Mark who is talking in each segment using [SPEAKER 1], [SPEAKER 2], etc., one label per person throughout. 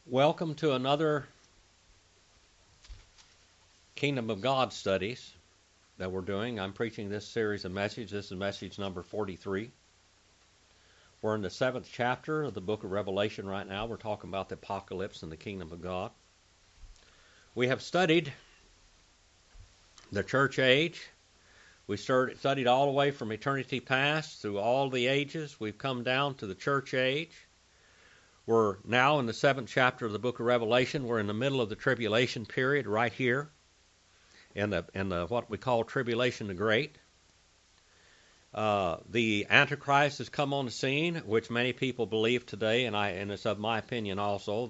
[SPEAKER 1] Welcome to another Kingdom of God studies that we're doing. I'm preaching this series of messages. This is message number 43. We're in the 7th chapter of the book of Revelation right now. We're talking about the apocalypse and the kingdom of God. We have studied the church age. We studied all the way from eternity past through all the ages. We've come down to the church age. We're now in the 7th chapter of the book of Revelation. We're in the middle of the tribulation period right here in the what we call tribulation the great. The Antichrist has come on the scene, which many people believe today, and it's of my opinion also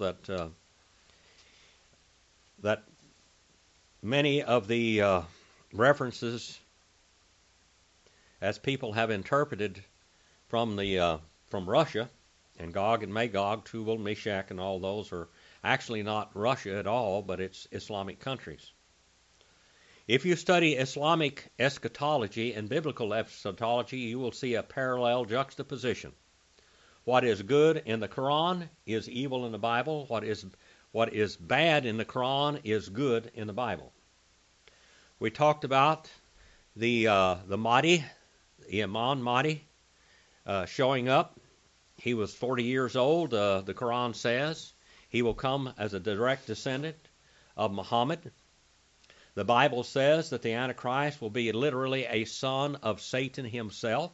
[SPEAKER 1] that many of the references as people have interpreted from Russia and Gog and Magog, Tubal, Meshach, and all those are actually not Russia at all, but it's Islamic countries. If you study Islamic eschatology and biblical eschatology, you will see a parallel juxtaposition. What is good in the Quran is evil in the Bible. What is bad in the Quran is good in the Bible. We talked about the Mahdi, the Imam Mahdi, showing up. He was 40 years old, the Quran says. He will come as a direct descendant of Muhammad. The Bible says that the Antichrist will be literally a son of Satan himself.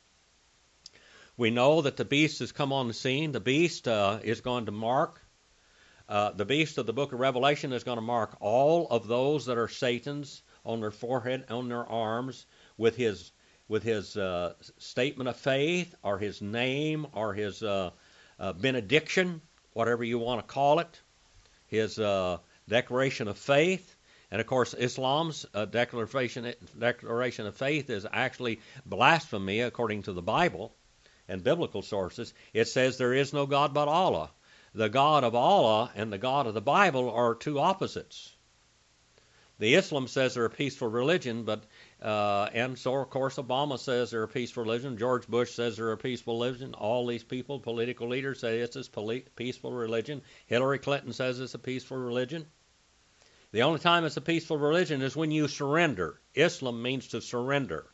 [SPEAKER 1] We know that the beast has come on the scene. The beast is going to mark, the beast of the book of Revelation is going to mark all of those that are Satan's on their forehead, on their arms, with his statement of faith, or his name, or his benediction, whatever you want to call it, his declaration of faith. And of course, Islam's declaration of faith is actually blasphemy according to the Bible and biblical sources. It says there is no God but Allah. The God of Allah and the God of the Bible are two opposites. The Islam says they're a peaceful religion, and so, of course, Obama says they're a peaceful religion. George Bush says they're a peaceful religion. All these people, political leaders, say it's a peaceful religion. Hillary Clinton says it's a peaceful religion. The only time it's a peaceful religion is when you surrender. Islam means to surrender,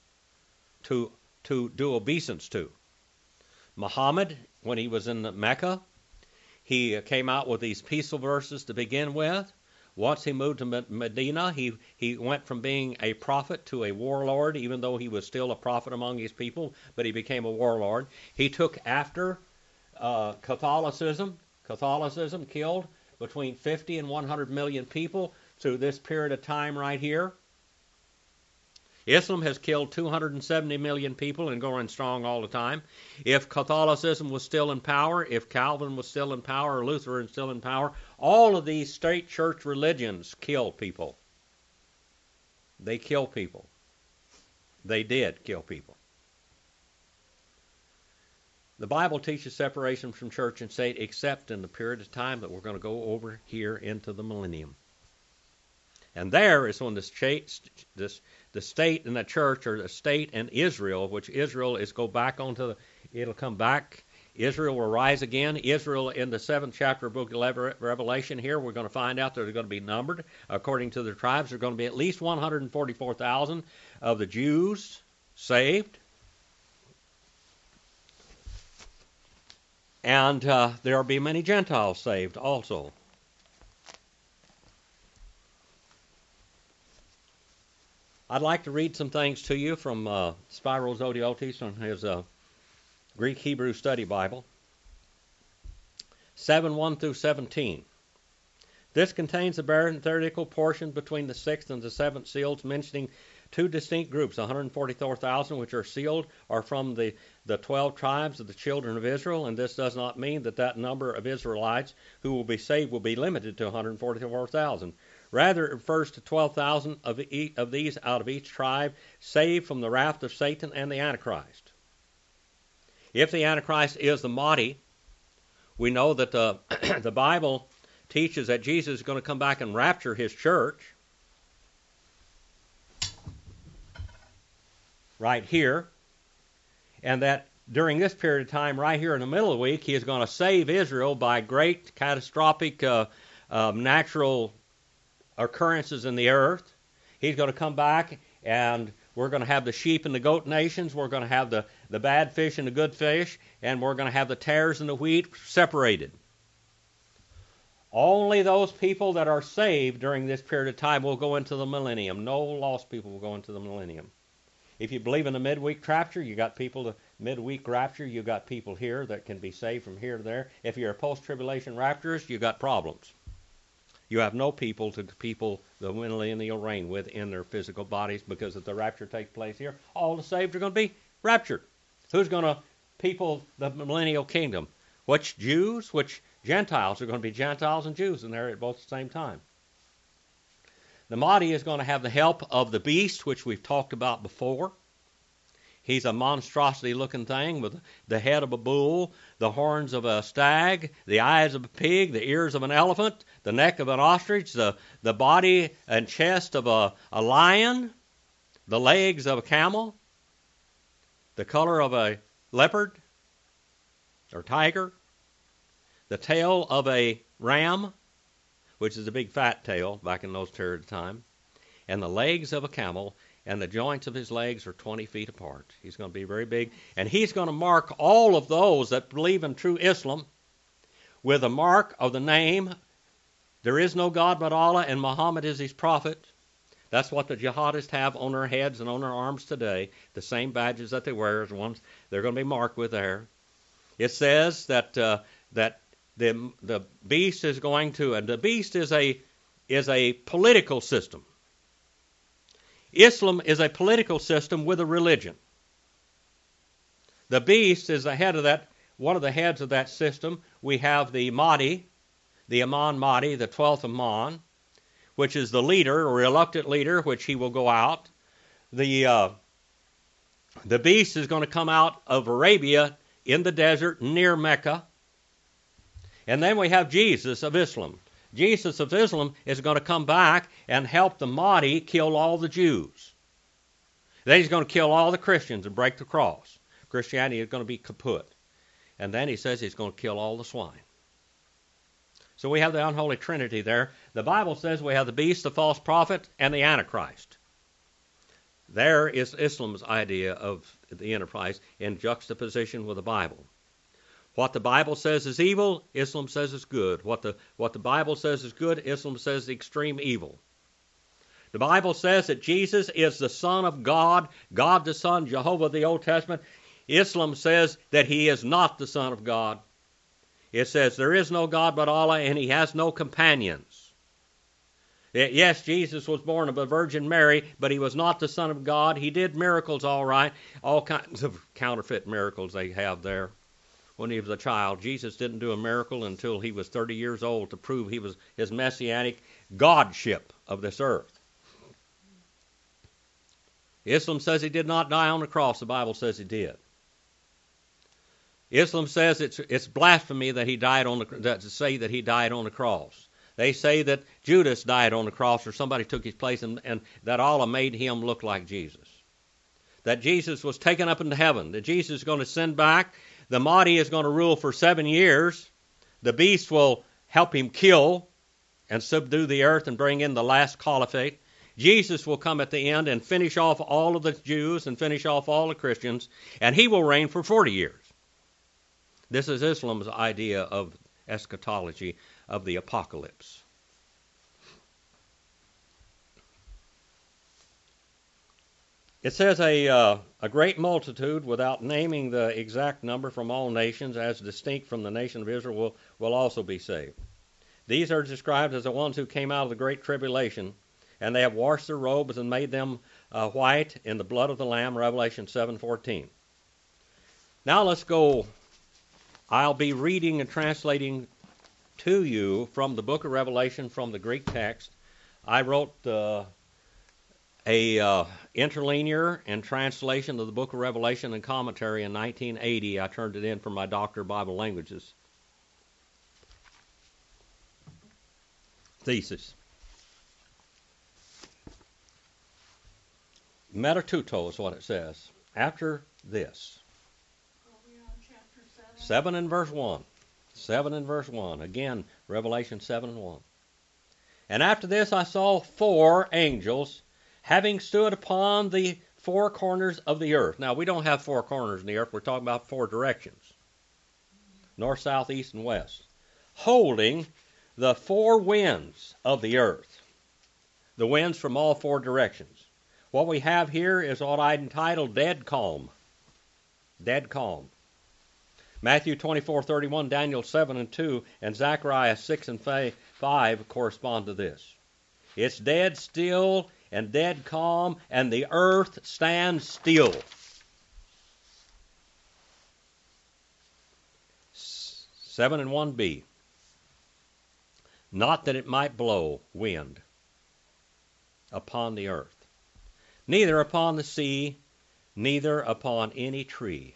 [SPEAKER 1] to do obeisance to. Muhammad, when he was in Mecca, he came out with these peaceful verses to begin with. Once he moved to Medina, he went from being a prophet to a warlord, even though he was still a prophet among his people, but he became a warlord. He took after Catholicism. Catholicism killed between 50 and 100 million people through this period of time right here. Islam has killed 270 million people and going strong all the time. If Catholicism was still in power, if Calvin was still in power, or Luther was still in power, all of these state church religions kill people. They kill people. They did kill people. The Bible teaches separation from church and state except in the period of time that we're going to go over here into the millennium. And there is when the state and the church, or the state and Israel, which Israel is go back onto it'll come back. Israel will rise again. Israel in the 7th chapter of the book of Revelation here, we're going to find out that they're going to be numbered. According to their tribes, there are going to be at least 144,000 of the Jews saved. And there will be many Gentiles saved also. I'd like to read some things to you from Spiros Zodiotis on his Greek Hebrew Study Bible. 7:1 through 17. This contains the parenthetical portion between the 6th and the 7th seals, mentioning two distinct groups. 144,000 which are sealed are from the 12 tribes of the children of Israel, and this does not mean that number of Israelites who will be saved will be limited to 144,000. Rather, it refers to 12,000 of these out of each tribe, saved from the wrath of Satan and the Antichrist. If the Antichrist is the Mahdi, we know that the Bible teaches that Jesus is going to come back and rapture his church. Right here. And that during this period of time, right here in the middle of the week, he is going to save Israel by great catastrophic natural occurrences in the earth. He's going to come back, and we're going to have the sheep and the goat nations. We're going to have the bad fish and the good fish, and we're going to have the tares and the wheat separated. Only those people that are saved during this period of time will go into the millennium. No lost people will go into the millennium. If you believe in the midweek rapture, you got people, the midweek rapture, you got people here that can be saved from here to there. If you're a post-tribulation rapturist, you got problems. You have no people to people the millennial reign with in their physical bodies, because if the rapture takes place here, all the saved are going to be raptured. Who's going to people the millennial kingdom? Which Jews? Which Gentiles? Are going to be Gentiles and Jews in there at both the same time. The Mahdi is going to have the help of the beast, which we've talked about before. He's a monstrosity-looking thing with the head of a bull, the horns of a stag, the eyes of a pig, the ears of an elephant, the neck of an ostrich, the body and chest of a lion, the legs of a camel, the color of a leopard or tiger, the tail of a ram, which is a big fat tail back in those periods of time, and the legs of a camel, and the joints of his legs are 20 feet apart. He's going to be very big, and he's going to mark all of those that believe in true Islam with a mark of the name, there is no God but Allah, and Muhammad is his prophet. That's what the jihadists have on their heads and on their arms today, the same badges that they wear as ones they're going to be marked with there. It says that the beast is going to, and the beast is a political system. Islam is a political system with a religion. The beast is the head of that, one of the heads of that system. We have the Mahdi, the Imam Mahdi, the 12th Imam, which is the leader, or reluctant leader, which he will go out. The beast is going to come out of Arabia in the desert near Mecca. And then we have Jesus of Islam. Jesus of Islam is going to come back and help the Mahdi kill all the Jews. Then he's going to kill all the Christians and break the cross. Christianity is going to be kaput. And then he says he's going to kill all the swine. So we have the unholy trinity there. The Bible says we have the beast, the false prophet, and the Antichrist. There is Islam's idea of the Antichrist in juxtaposition with the Bible. What the Bible says is evil, Islam says is good. What the Bible says is good, Islam says extreme evil. The Bible says that Jesus is the Son of God, God the Son, Jehovah the Old Testament. Islam says that he is not the Son of God. It says there is no God but Allah, and he has no companions. Yes, Jesus was born of a Virgin Mary, but he was not the Son of God. He did miracles all right, all kinds of counterfeit miracles they have there. When he was a child, Jesus didn't do a miracle until he was 30 years old to prove he was his messianic godship of this earth. Islam says he did not die on the cross. The Bible says he did. Islam says it's blasphemy that he died to say that he died on the cross. They say that Judas died on the cross, or somebody took his place, and that Allah made him look like Jesus. That Jesus was taken up into heaven. That Jesus is going to send back. The Mahdi is going to rule for 7 years. The beast will help him kill and subdue the earth and bring in the last caliphate. Jesus will come at the end and finish off all of the Jews and finish off all the Christians, and he will reign for 40 years. This is Islam's idea of eschatology, of the apocalypse. It says a great multitude, without naming the exact number, from all nations, as distinct from the nation of Israel, will also be saved. These are described as the ones who came out of the great tribulation, and they have washed their robes and made them white in the blood of the Lamb, Revelation 7:14. Now let's go. I'll be reading and translating to you from the book of Revelation from the Greek text. I wrote a interlinear and translation of the book of Revelation and commentary in 1980. I turned it in for my Doctor of Bible Languages thesis. Metatuto is what it says. After this. 7 and verse 1. 7 and verse 1. Again, Revelation 7 and 1. And after this I saw 4 angels, having stood upon the 4 corners of the earth. Now, we don't have 4 corners in the earth. We're talking about 4 directions. North, south, east, and west. Holding the 4 winds of the earth. The winds from all 4 directions. What we have here is what I entitled dead calm. Dead calm. Matthew 24:31, Daniel 7 and 2, and Zechariah 6 and 5 correspond to this. It's dead still and dead calm, and the earth stands still. 7 and 1b. Not that it might blow wind upon the earth, neither upon the sea, neither upon any tree.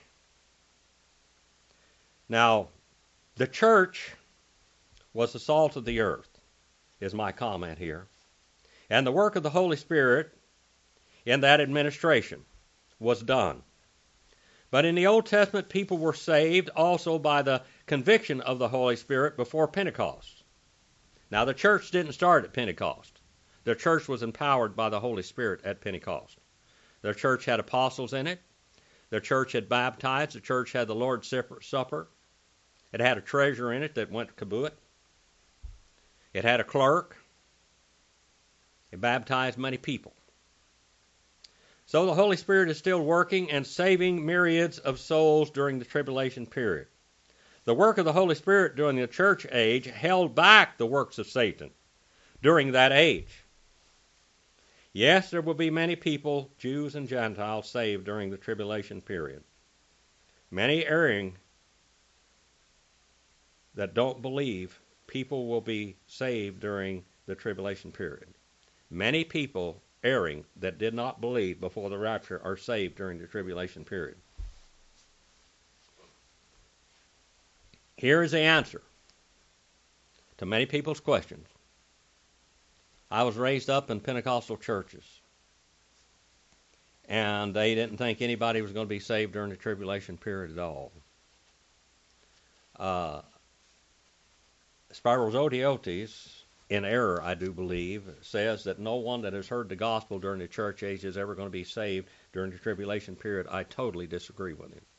[SPEAKER 1] Now, the church was the salt of the earth, is my comment here. And the work of the Holy Spirit in that administration was done. But in the Old Testament, people were saved also by the conviction of the Holy Spirit before Pentecost. Now, the church didn't start at Pentecost. The church was empowered by the Holy Spirit at Pentecost. The church had apostles in it. The church had baptized. The church had the Lord's Supper. It had a treasurer in it that went kaboot. It had a clerk. It baptized many people. So the Holy Spirit is still working and saving myriads of souls during the tribulation period. The work of the Holy Spirit during the church age held back the works of Satan during that age. Yes, there will be many people, Jews and Gentiles, saved during the tribulation period. Many erring that don't believe, people will be saved during the tribulation period. Many people erring that did not believe before the rapture are saved during the tribulation period. Here is the answer to many people's questions. I was raised up in Pentecostal churches, and they didn't think anybody was going to be saved during the tribulation period at all. Spiros Odiotes, in error, I do believe, says that no one that has heard the gospel during the church age is ever going to be saved during the tribulation period. I totally disagree with him.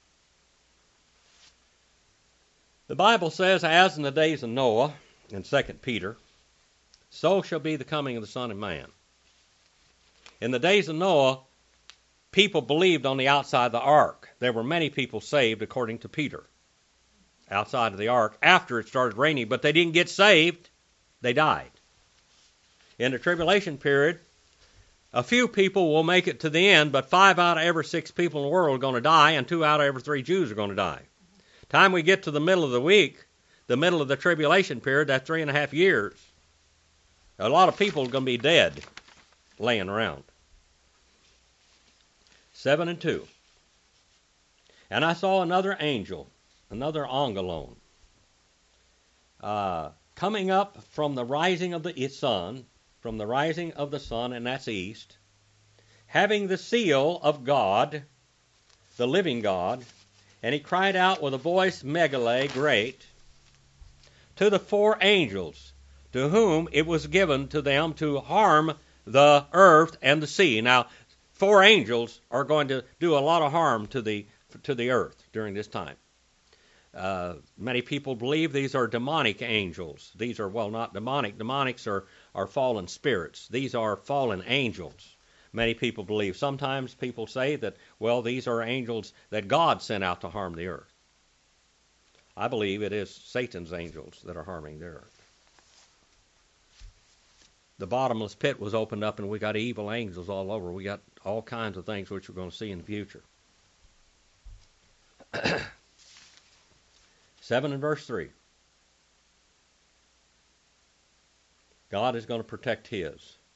[SPEAKER 1] The Bible says, as in the days of Noah, in 2 Peter, so shall be the coming of the Son of Man. In the days of Noah, people believed on the outside of the ark. There were many people saved, according to Peter, outside of the ark after it started raining, but they didn't get saved. They died. In the tribulation period, a few people will make it to the end, but 5 out of every 6 people in the world are going to die, and 2 out of every 3 Jews are going to die. Time we get to the middle of the week, the middle of the tribulation period, that's 3.5 years, a lot of people are going to be dead, laying around. 7 and 2. And I saw another angel, another angelon, coming up from the rising of the sun, and that's east, having the seal of God, the living God, and he cried out with a voice megale, great, to the 4 angels, to whom it was given to them to harm the earth and the sea. Now, 4 angels are going to do a lot of harm to the earth during this time. Many people believe these are demonic angels. These are, well, not demonic. Demonics are fallen spirits. These are fallen angels. Many people believe. Sometimes people say that, well, these are angels that God sent out to harm the earth. I believe it is Satan's angels that are harming the earth. The bottomless pit was opened up, and we got evil angels all over. We got all kinds of things which we're going to see in the future. 7 and verse 3. God is going to protect his.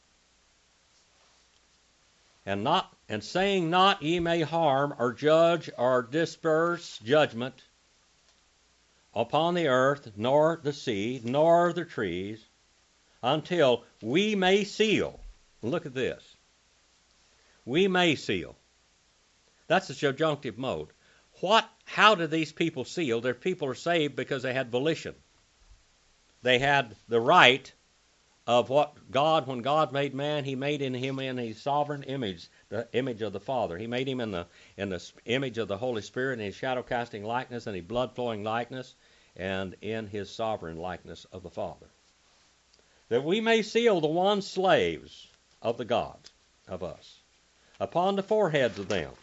[SPEAKER 1] And saying not ye may harm or judge or disperse judgment upon the earth, nor the sea, nor the trees, until we may seal. Look at this. We may seal. That's the subjunctive mode. How did these people seal? Their people are saved because they had volition. They had the right of what God, when God made man, He made in him in His sovereign image, the image of the Father. He made him in the image of the Holy Spirit, in His shadow-casting likeness, and His blood-flowing likeness, and in His sovereign likeness of the Father. That we may seal the one slaves of the God of us upon the foreheads of them.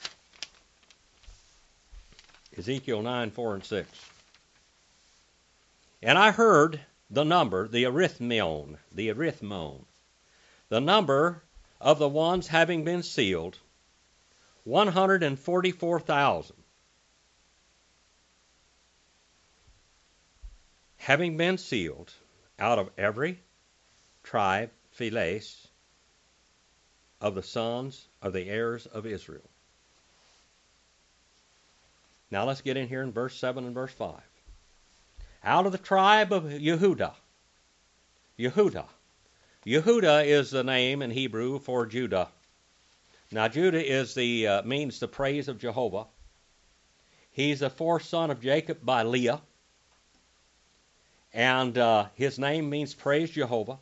[SPEAKER 1] Ezekiel 9, 4 and 6. And I heard the number, the arithmon, the number of the ones having been sealed, 144,000. Having been sealed out of every tribe, philes, of the sons of the heirs of Israel. Now let's get in here in verse 7 and verse 5. Out of the tribe of Yehudah. Yehudah is the name in Hebrew for Judah. Now Judah is means the praise of Jehovah. He's the fourth son of Jacob by Leah. And his name means praise Jehovah.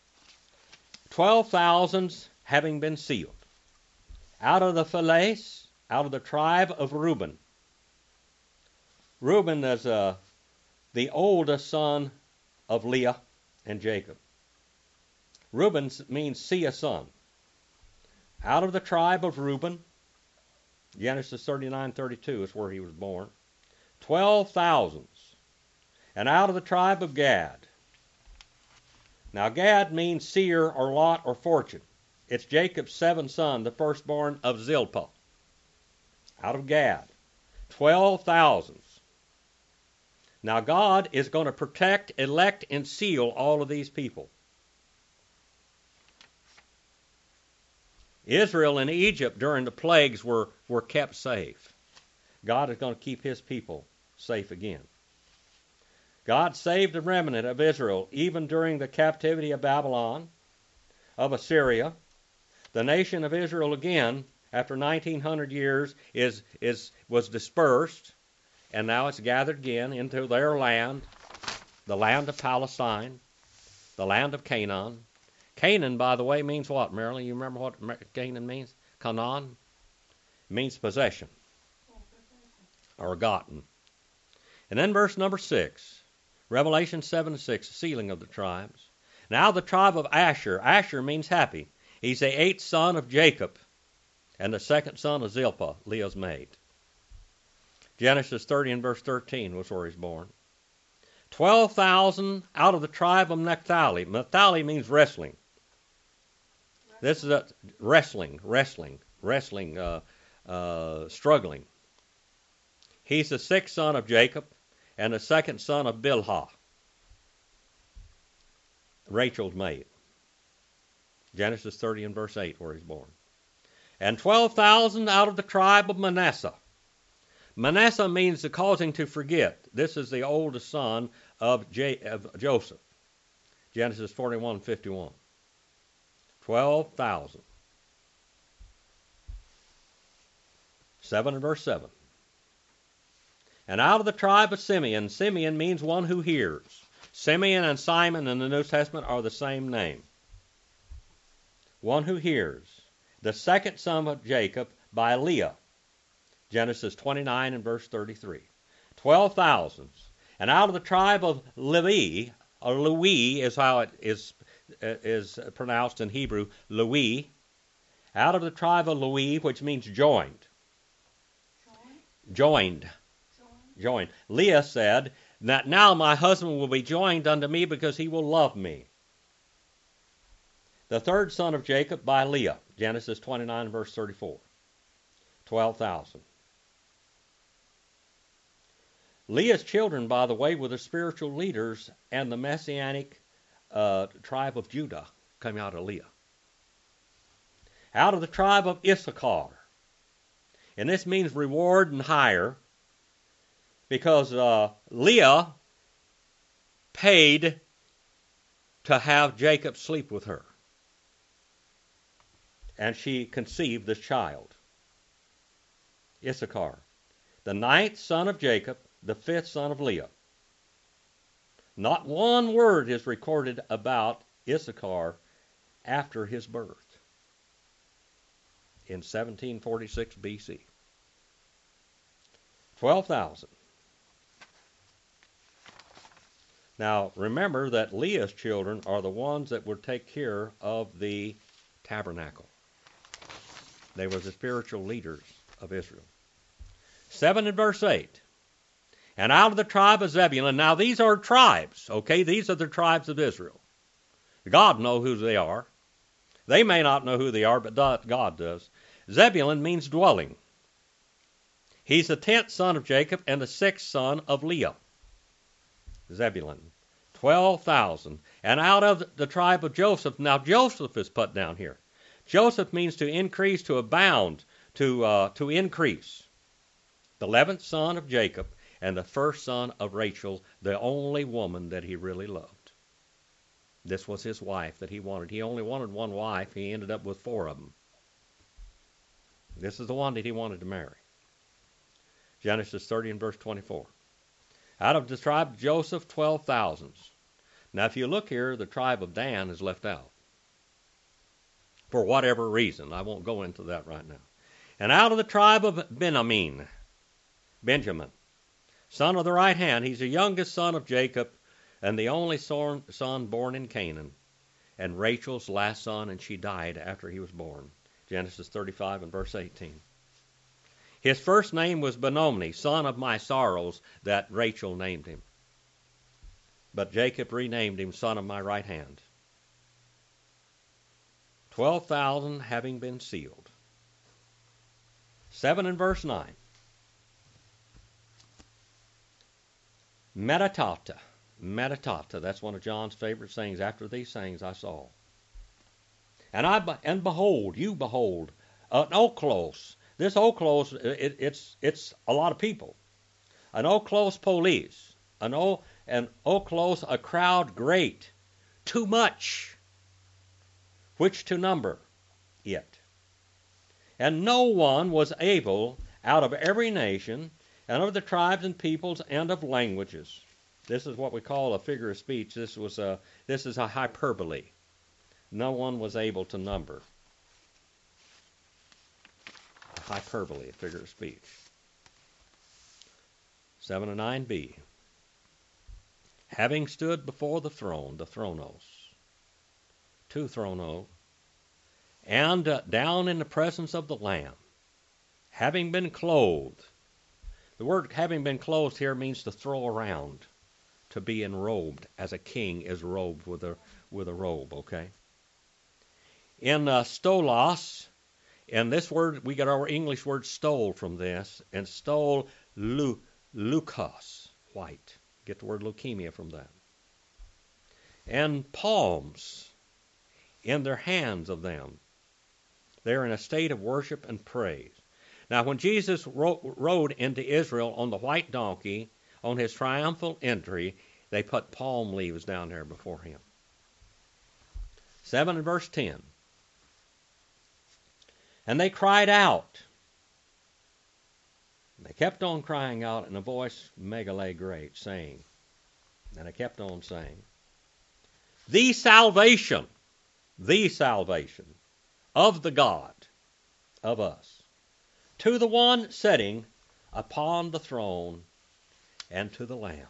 [SPEAKER 1] 12,000 having been sealed. Out of the philes, out of the tribe of Reuben. Reuben is the oldest son of Leah and Jacob. Reuben means see a son. Out of the tribe of Reuben, Genesis 39:32 is where he was born. 12,000. And out of the tribe of Gad. Now Gad means seer or lot or fortune. It's Jacob's seventh son, the firstborn of Zilpah. Out of Gad. 12,000. Now God is going to protect, elect, and seal all of these people. Israel and Egypt during the plagues were kept safe. God is going to keep His people safe again. God saved the remnant of Israel even during the captivity of Babylon, of Assyria. The nation of Israel again, after 1900 years, was dispersed, and now it's gathered again into their land, the land of Palestine, the land of Canaan. Canaan, by the way, means what, Marilyn? You remember what Canaan means? Canaan means possession or gotten. And then verse number 6. Revelation 7:6, sealing of the tribes. Now the tribe of Asher. Asher means happy. He's the eighth son of Jacob and the second son of Zilpah, Leah's maid. Genesis 30 and verse 13 was where he's born. 12,000 out of the tribe of Naphtali. Naphtali means wrestling. This is a wrestling, struggling. He's the sixth son of Jacob and the second son of Bilhah, Rachel's maid. Genesis 30 and verse 8, where he's born. And 12,000 out of the tribe of Manasseh. Manasseh means the causing to forget. This is the oldest son of Joseph. Genesis 41:51. 12,000. 7 and verse 7. And out of the tribe of Simeon. Simeon means one who hears. Simeon and Simon in the New Testament are the same name. One who hears. The second son of Jacob by Leah. Genesis 29 and verse 33. 12,000. And out of the tribe of Levi, or Louis is how it is pronounced in Hebrew, Louis. Out of the tribe of Louis, which means joined. Joined. Leah said that now my husband will be joined unto me because he will love me. The third son of Jacob by Leah. Genesis 29 verse 34. 12,000. Leah's children, by the way, were the spiritual leaders and the messianic tribe of Judah coming out of Leah. Out of the tribe of Issachar. And this means reward and hire, because Leah paid to have Jacob sleep with her. And she conceived this child. Issachar. the 9th son of Jacob, the 5th son of Leah. Not one word is recorded about Issachar after his birth in 1746 BC. 12,000. Now, remember that Leah's children are the ones that would take care of the tabernacle. They were the spiritual leaders of Israel. 7 and verse 8. And out of the tribe of Zebulun. Now, these are tribes, okay? These are the tribes of Israel. God knows who they are. They may not know who they are, but God does. Zebulun means dwelling. He's the 10th son of Jacob and the 6th son of Leah. Zebulun. 12,000. And out of the tribe of Joseph. Now, Joseph is put down here. Joseph means to increase, to abound, to increase. The 11th son of Jacob and the 1st son of Rachel, the only woman that he really loved. This was his wife that he wanted. He only wanted one wife. He ended up with 4 of them. This is the one that he wanted to marry. Genesis 30 and verse 24. Out of the tribe of Joseph, 12,000. Now, if you look here, the tribe of Dan is left out. For whatever reason. I won't go into that right now. And out of the tribe of Benjamin, son of the right hand, he's the youngest son of Jacob and the only son born in Canaan, and Rachel's last son, and she died after he was born. Genesis 35 and verse 18. His first name was Benoni, son of my sorrows, that Rachel named him. But Jacob renamed him son of my right hand. 12,000 having been sealed. 7 and verse 9. Metatata. Metatata. That's one of John's favorite sayings. After these sayings I saw. And behold, you behold, an oklos. This oklos, it's a lot of people. An oklos police. An oklos, a crowd great. Too much. Which to number it. And no one was able, out of every nation, and of the tribes and peoples and of languages. This is what we call a figure of speech. This is a hyperbole. No one was able to number. A hyperbole, a figure of speech. 7 and 9b. Having stood before the throne, the thronos, 2 throno, and down in the presence of the Lamb, having been clothed. The word having been clothed here means to throw around, to be enrobed, as a king is robed with a robe, okay? In stolos, and this word, we get our English word stole from this, and stole leukos, white. Get the word leukemia from that. And palms in their hands of them. They're in a state of worship and praise. Now, when Jesus rode into Israel on the white donkey, on his triumphal entry, they put palm leaves down there before him. 7 and verse 10. And they cried out. They kept on crying out in a voice megale great, saying, and I kept on saying, the salvation of the God of us, to the one sitting upon the throne and to the Lamb.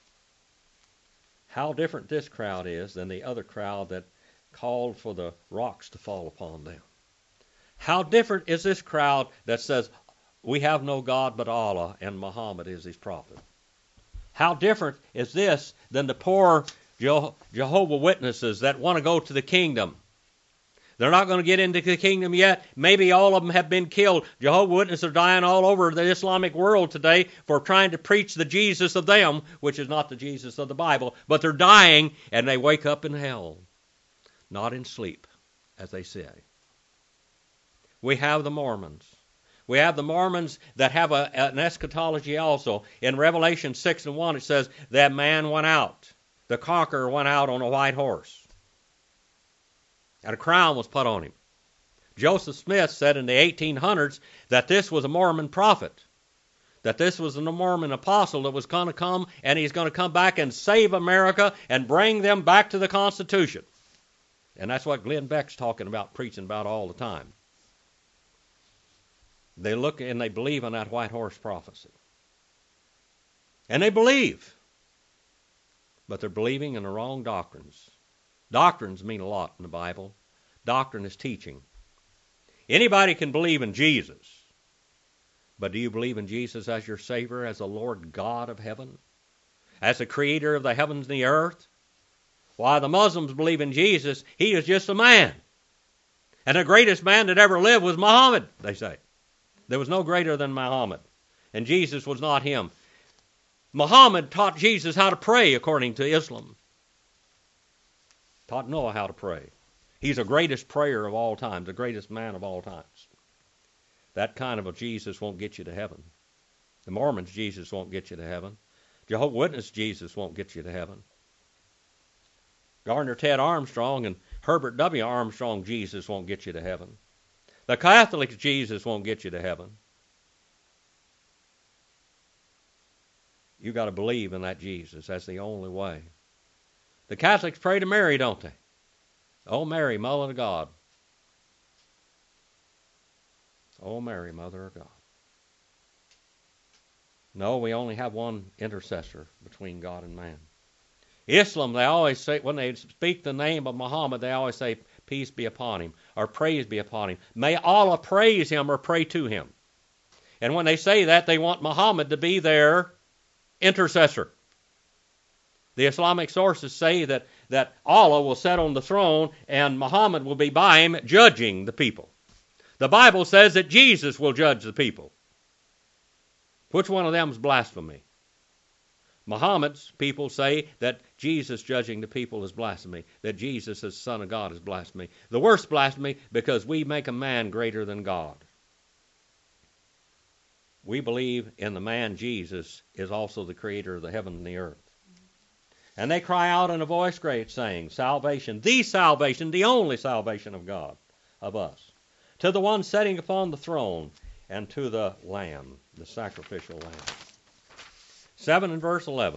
[SPEAKER 1] How different this crowd is than the other crowd that called for the rocks to fall upon them. How different is this crowd that says, we have no God but Allah and Muhammad is his prophet. How different is this than the poor Jehovah's Witnesses that want to go to the kingdom. They're not going to get into the kingdom yet. Maybe all of them have been killed. Jehovah's Witnesses are dying all over the Islamic world today for trying to preach the Jesus of them, which is not the Jesus of the Bible, but they're dying and they wake up in hell, not in sleep, as they say. We have the Mormons. We have the Mormons that have an eschatology also. In Revelation 6 and 1 it says that man went out. The conqueror went out on a white horse. And a crown was put on him. Joseph Smith said in the 1800s that this was a Mormon prophet. that this was the Mormon apostle that was going to come, and he's going to come back and save America and bring them back to the Constitution. And that's what Glenn Beck's talking about, preaching about all the time. They look and they believe in that white horse prophecy. And they believe. But they're believing in the wrong doctrines. Doctrines mean a lot in the Bible. Doctrine is teaching. Anybody can believe in Jesus. But do you believe in Jesus as your Savior, as the Lord God of heaven? As the creator of the heavens and the earth? Why, the Muslims believe in Jesus. He is just a man. And the greatest man that ever lived was Muhammad, they say. There was no greater than Muhammad. And Jesus was not him. Muhammad taught Jesus how to pray, according to Islam. Taught Noah how to pray. He's the greatest prayer of all time, the greatest man of all times. That kind of a Jesus won't get you to heaven. The Mormons' Jesus won't get you to heaven. Jehovah's Witness Jesus won't get you to heaven. Gardner Ted Armstrong and Herbert W. Armstrong Jesus won't get you to heaven. The Catholic Jesus won't get you to heaven. You got to believe in that Jesus. That's the only way. The Catholics pray to Mary, don't they? Oh, Mary, Mother of God. Oh, Mary, Mother of God. No, we only have one intercessor between God and man. Islam, they always say, when they speak the name of Muhammad, they always say, peace be upon him, or praise be upon him. May Allah praise him or pray to him. And when they say that, they want Muhammad to be their intercessor. The Islamic sources say that Allah will sit on the throne and Muhammad will be by him judging the people. The Bible says that Jesus will judge the people. Which one of them is blasphemy? Muhammad's people say that Jesus judging the people is blasphemy, that Jesus as Son of God is blasphemy. The worst blasphemy because we make a man greater than God. We believe in the man Jesus is also the creator of the heaven and the earth. And they cry out in a voice great, saying, salvation, the only salvation of God, of us, to the one sitting upon the throne, and to the Lamb, the sacrificial Lamb. 7 and verse 11.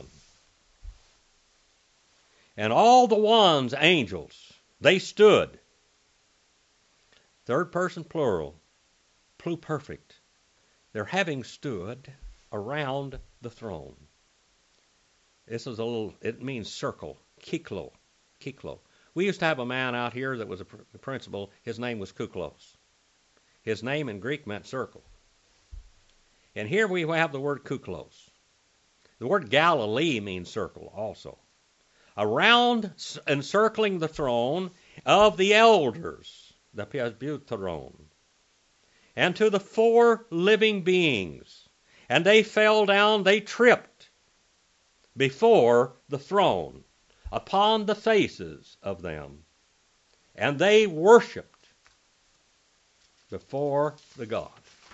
[SPEAKER 1] And all the ones, angels, they stood. Third person plural, pluperfect. They're having stood around the throne. This is it means circle, kiklo. We used to have a man out here that was a principal. His name was Kuklos. His name in Greek meant circle. And here we have the word Kuklos. The word Galilee means circle also. Around, encircling the throne of the elders, the presbyteron, and to the 4 living beings. And they fell down, they tripped before the throne upon the faces of them. And they worshiped before the God.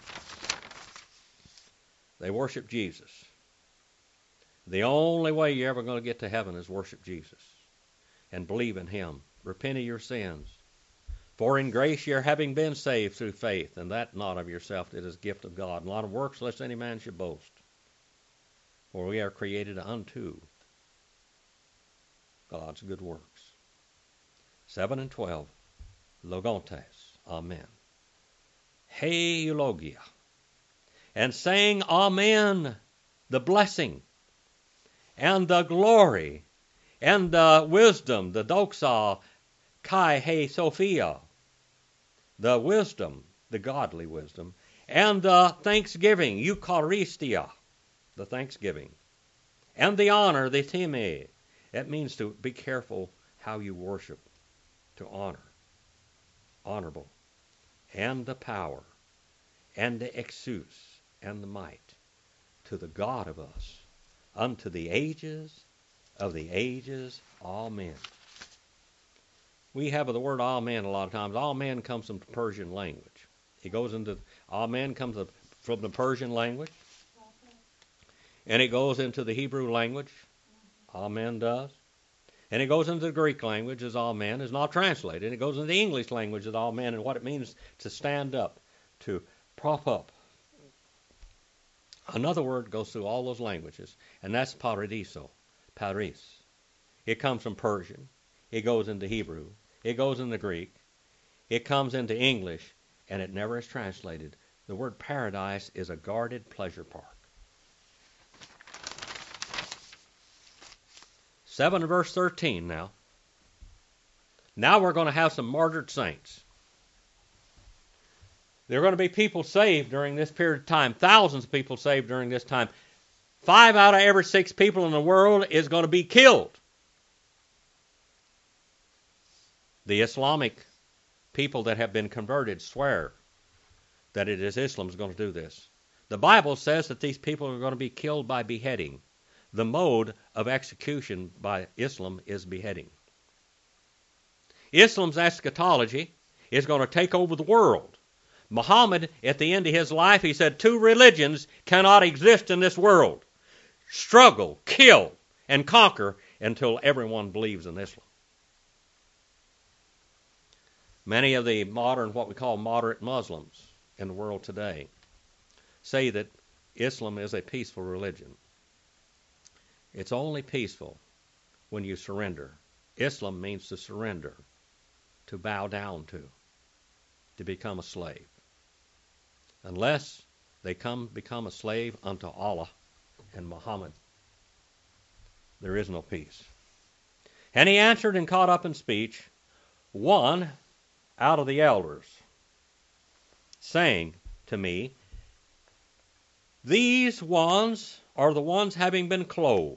[SPEAKER 1] They worshiped Jesus. The only way you're ever going to get to heaven is worship Jesus and believe in him. Repent of your sins. For in grace you're having been saved through faith, and that not of yourself, it is a gift of God. Not of works, lest any man should boast. For we are created unto God's good works. 7 and 12. Logontes. Amen. Hey eulogia. And saying Amen, the blessing, and the glory, and the wisdom, the doxa, kai he sophia, the wisdom, the godly wisdom, and the thanksgiving, Eucharistia, the thanksgiving, and the honor, the time. It means to be careful how you worship, to honor, honorable, and the power, and the exus, and the might, to the God of us, unto the ages of the ages. Amen. We have the word amen a lot of times. Amen comes from the Persian language. Amen comes from the Persian language. And it goes into the Hebrew language. Amen does. And it goes into the Greek language as amen is not translated. And it goes into the English language as amen and what it means to stand up, to prop up. Another word goes through all those languages, and that's paradiso, Paris. It comes from Persian. It goes into Hebrew. It goes into Greek. It comes into English, and it never is translated. The word paradise is a guarded pleasure park. 7 verse 13 now. Now we're going to have some martyred saints. There are going to be people saved during this period of time, thousands of people saved during this time. 5 out of every 6 people in the world is going to be killed. The Islamic people that have been converted swear that it is Islam is going to do this. The Bible says that these people are going to be killed by beheading. The mode of execution by Islam is beheading. Islam's eschatology is going to take over the world. Muhammad, at the end of his life, he said 2 religions cannot exist in this world. Struggle, kill, and conquer until everyone believes in Islam. Many of the modern, what we call moderate Muslims in the world today, say that Islam is a peaceful religion. It's only peaceful when you surrender. Islam means to surrender, to bow down to become a slave. Unless they become a slave unto Allah and Muhammad, there is no peace. And he answered and caught up in speech one out of the elders, saying to me, these ones are the ones having been clothed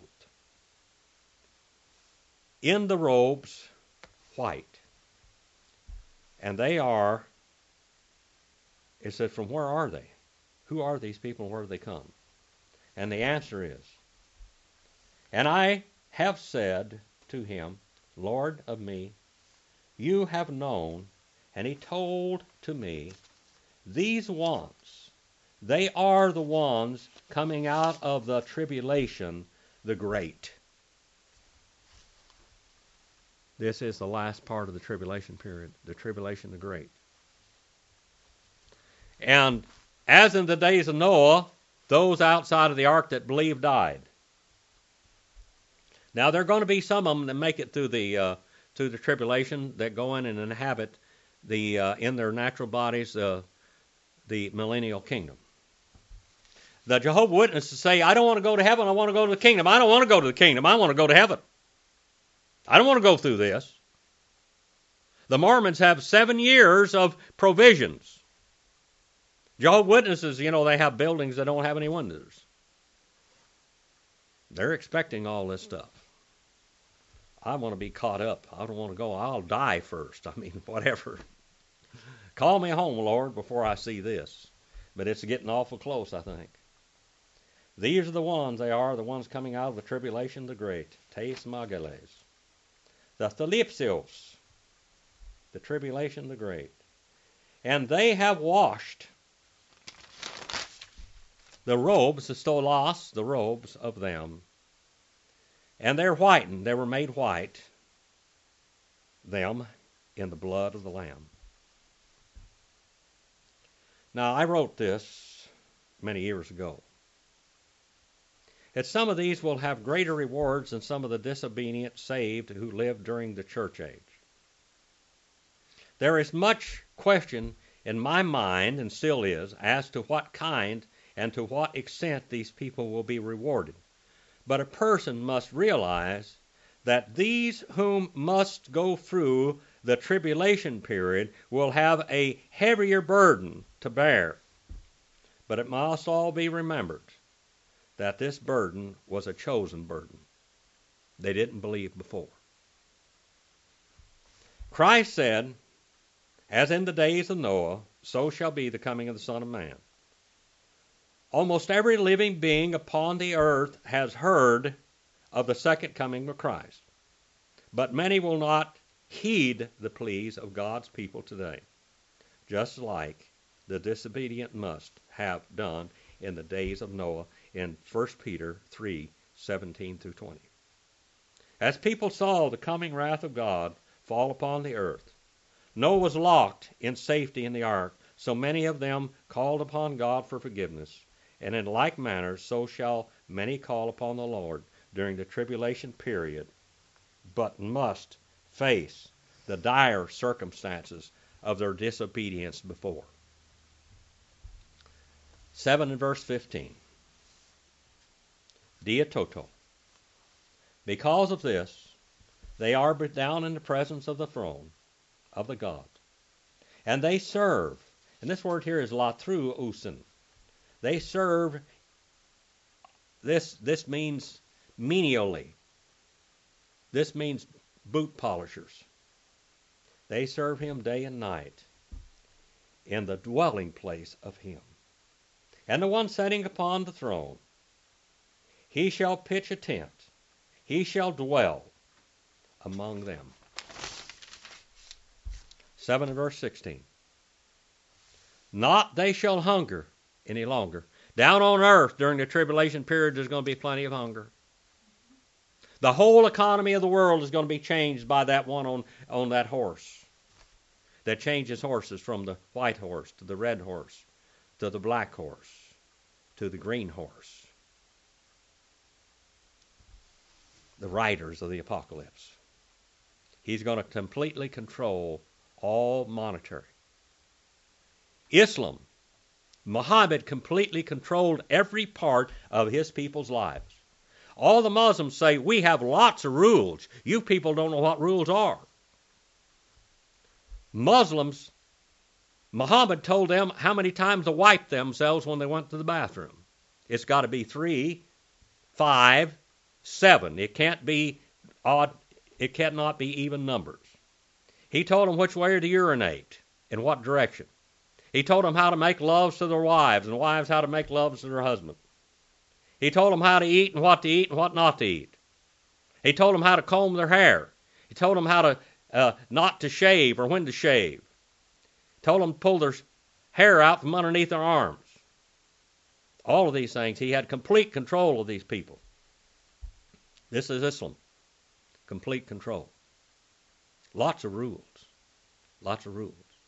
[SPEAKER 1] in the robes white. And they are, it said, from where are they? Who are these people and where do they come? And the answer is, and I have said to him, Lord of me, you have known. And he told to me, these ones, they are the ones coming out of the tribulation, the great. This is the last part of the tribulation period, the tribulation, the great. And as in the days of Noah, those outside of the ark that believed died. Now there are going to be some of them that make it through the tribulation, that go in and inhabit in their natural bodies the millennial kingdom. The Jehovah's Witnesses say, I don't want to go to heaven, I want to go to the kingdom. I don't want to go to the kingdom, I want to go to heaven. I don't want to go through this. The Mormons have 7 years of provisions. Jehovah's Witnesses, they have buildings that don't have any windows. They're expecting all this stuff. I want to be caught up. I don't want to go. I'll die first. Whatever. Call me home, Lord, before I see this. But it's getting awful close, I think. These are the ones, they are the ones coming out of the tribulation, the great. Teis Mageles. The Thalipsios. The tribulation, the great. And they have washed the robes, the stolas, the robes of them. And they're whitened, they were made white, them, in the blood of the Lamb. Now, I wrote this many years ago. That some of these will have greater rewards than some of the disobedient saved who lived during the church age. There is much question in my mind, and still is, as to what kind and to what extent these people will be rewarded. But a person must realize that these whom must go through the tribulation period will have a heavier burden to bear. But it must all be remembered that this burden was a chosen burden. They didn't believe before. Christ said, as in the days of Noah, so shall be the coming of the Son of Man. Almost every living being upon the earth has heard of the second coming of Christ. But many will not heed the pleas of God's people today, just like the disobedient must have done in the days of Noah in 1 Peter 3:17-20. As people saw the coming wrath of God fall upon the earth, Noah was locked in safety in the ark, so many of them called upon God for forgiveness, And in like manner, so shall many call upon the Lord during the tribulation period, but must face the dire circumstances of their disobedience before. 7 and verse 15. Dia toto. Because of this, they are down in the presence of the throne of the God. And they serve, and this word here is latruusin. They serve, this means menially. This means boot polishers. They serve him day and night in the dwelling place of him. And the one sitting upon the throne, he shall pitch a tent. He shall dwell among them. 7 and verse 16. Not they shall hunger any longer. Down on earth during the tribulation period, there's going to be plenty of hunger. The whole economy of the world is going to be changed by that one on that horse that changes horses from the white horse to the red horse to the black horse to the green horse. The riders of the apocalypse. He's going to completely control all monetary. Islam, Muhammad completely controlled every part of his people's lives. All the Muslims say, we have lots of rules. You people don't know what rules are. Muslims, Muhammad told them how many times to wipe themselves when they went to the bathroom. It's got to be 3, 5, 7. It can't be odd. It cannot be even numbers. He told them which way to urinate, in what direction. He told them how to make loves to their wives, and wives how to make loves to their husbands. He told them how to eat and what not to eat. He told them how to comb their hair. He told them how to not to shave or when to shave. He told them to pull their hair out from underneath their arms. All of these things. He had complete control of these people. This is Islam. Complete control. Lots of rules. Lots of rules.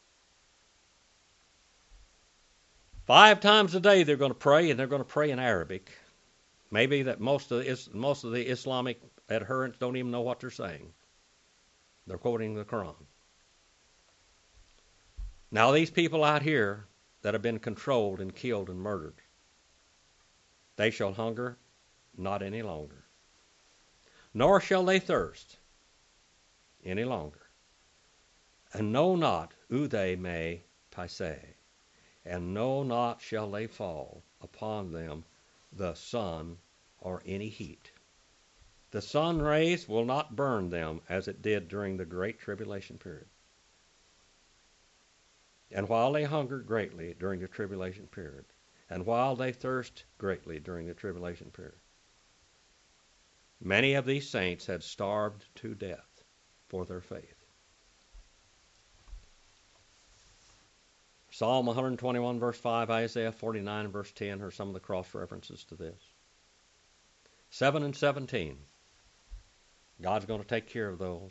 [SPEAKER 1] 5 times a day they're going to pray, and they're going to pray in Arabic. Maybe that most of the Islamic adherents don't even know what they're saying. They're quoting the Quran. Now these people out here that have been controlled and killed and murdered, they shall hunger not any longer, nor shall they thirst any longer, and know not ude me paise, and know not shall they fall upon them the sun or any heat. The sun rays will not burn them as it did during the great tribulation period. And while they hunger greatly during the tribulation period, and while they thirst greatly during the tribulation period, many of these saints had starved to death for their faith. Psalm 121 verse 5, Isaiah 49 verse 10 are some of the cross references to this. 7 and 17. God's going to take care of those.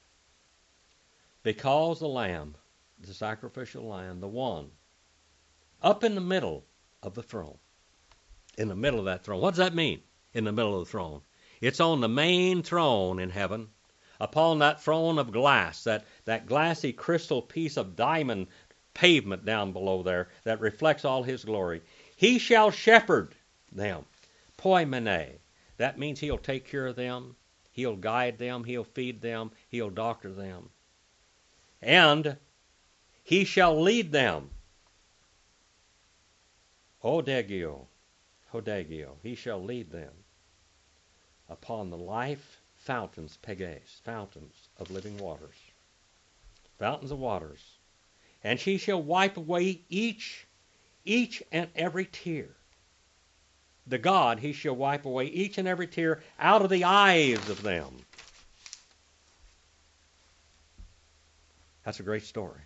[SPEAKER 1] Because the Lamb, the sacrificial Lamb, the one, up in the middle of the throne, in the middle of that throne. What does that mean, in the middle of the throne? It's on the main throne in heaven, upon that throne of glass, that glassy crystal piece of diamond pavement down below there that reflects all his glory. He shall shepherd them. Poimene. That means he'll take care of them. He'll guide them. He'll feed them. He'll doctor them. And he shall lead them. Hodegio. He shall lead them upon the life fountains, peges, fountains of living waters. Fountains of waters. And she shall wipe away each and every tear. The God, he shall wipe away each and every tear out of the eyes of them. That's a great story.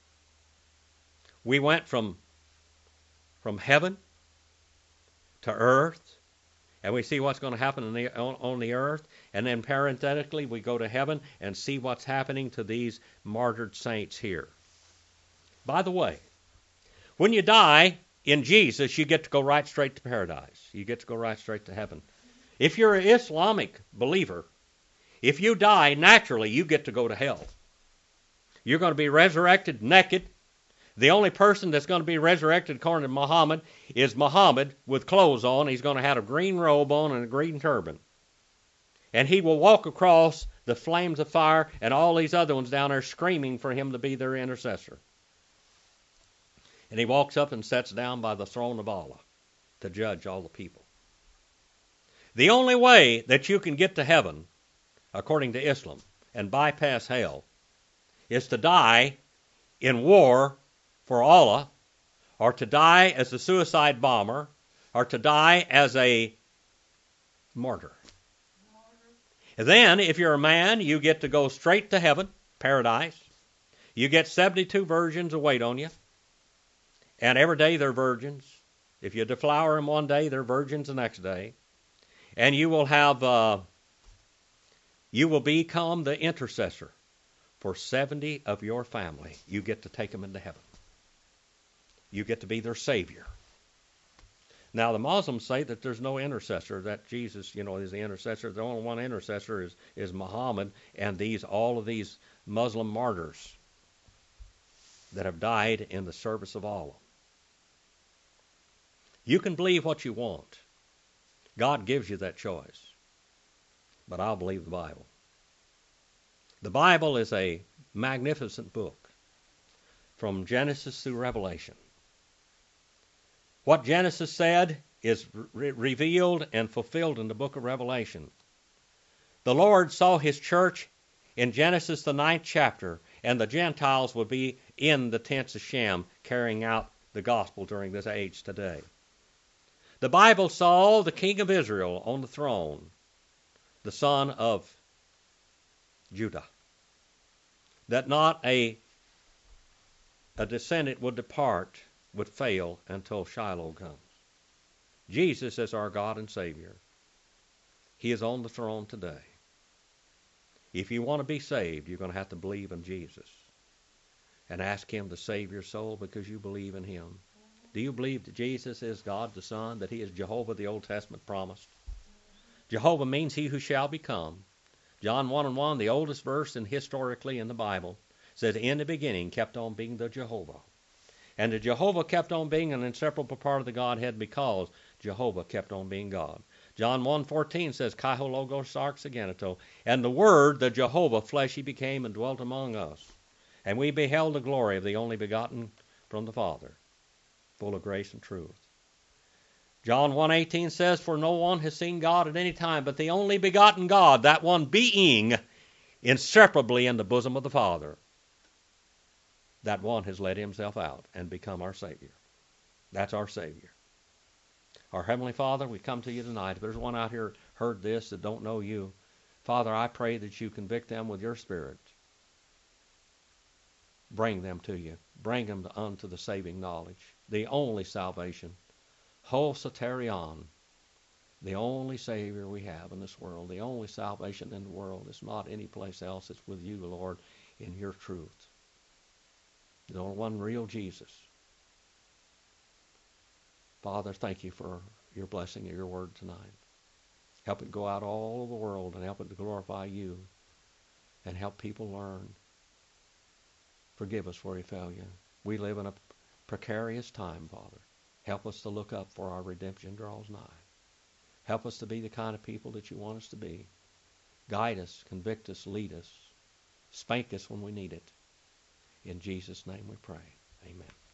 [SPEAKER 1] We went from heaven to earth, and we see what's going to happen on the earth, and then parenthetically we go to heaven and see what's happening to these martyred saints here. By the way, when you die, in Jesus, you get to go right straight to paradise. You get to go right straight to heaven. If you're an Islamic believer, if you die naturally, you get to go to hell. You're going to be resurrected naked. The only person that's going to be resurrected according to Muhammad is Muhammad with clothes on. He's going to have a green robe on and a green turban. And he will walk across the flames of fire and all these other ones down there screaming for him to be their intercessor. And he walks up and sits down by the throne of Allah to judge all the people. The only way that you can get to heaven, according to Islam, and bypass hell, is to die in war for Allah, or to die as a suicide bomber, or to die as a martyr. And then, if you're a man, you get to go straight to heaven, paradise. You get 72 virgins await on you. And every day they're virgins. If you deflower them one day, they're virgins the next day. And you will become the intercessor for 70 of your family. You get to take them into heaven. You get to be their savior. Now, the Muslims say that there's no intercessor, that Jesus, is the intercessor. The only one intercessor is Muhammad and all of these Muslim martyrs that have died in the service of Allah. You can believe what you want. God gives you that choice. But I'll believe the Bible. The Bible is a magnificent book from Genesis through Revelation. What Genesis said is revealed and fulfilled in the book of Revelation. The Lord saw his church in Genesis, the 9th chapter, and the Gentiles would be in the tents of Shem carrying out the gospel during this age today. The Bible saw the king of Israel on the throne, the son of Judah, that not a descendant would fail until Shiloh comes. Jesus is our God and Savior. He is on the throne today. If you want to be saved, you're going to have to believe in Jesus and ask him to save your soul because you believe in him. Do you believe that Jesus is God the Son, that he is Jehovah the Old Testament promised? Jehovah means he who shall become. John 1:1, the oldest verse historically in the Bible, says, in the beginning kept on being the Jehovah. And the Jehovah kept on being an inseparable part of the Godhead because Jehovah kept on being God. John 1:14 says, Kai ho logos sarx ageneto. And the Word, the Jehovah, fleshy became and dwelt among us. And we beheld the glory of the only begotten from the Father, full of grace and truth. John 1:18 says, for no one has seen God at any time, but the only begotten God, that one being inseparably in the bosom of the Father. That one has let himself out and become our Savior. That's our Savior. Our Heavenly Father, we come to you tonight. If there's one out here heard this that don't know you, Father, I pray that you convict them with your Spirit. Bring them to you. Bring them unto the saving knowledge. The only salvation. Ho soterion. The only Savior we have in this world. The only salvation in the world. It's not any place else. It's with you, Lord, in your truth. The only one real Jesus. Father, thank you for your blessing of your word tonight. Help it go out all over the world and help it to glorify you and help people learn. Forgive us for we fail you. We live in a precarious time, Father. Help us to look up for our redemption draws nigh. Help us to be the kind of people that you want us to be. Guide us, convict us, lead us. Spank us when we need it. In Jesus' name we pray. Amen.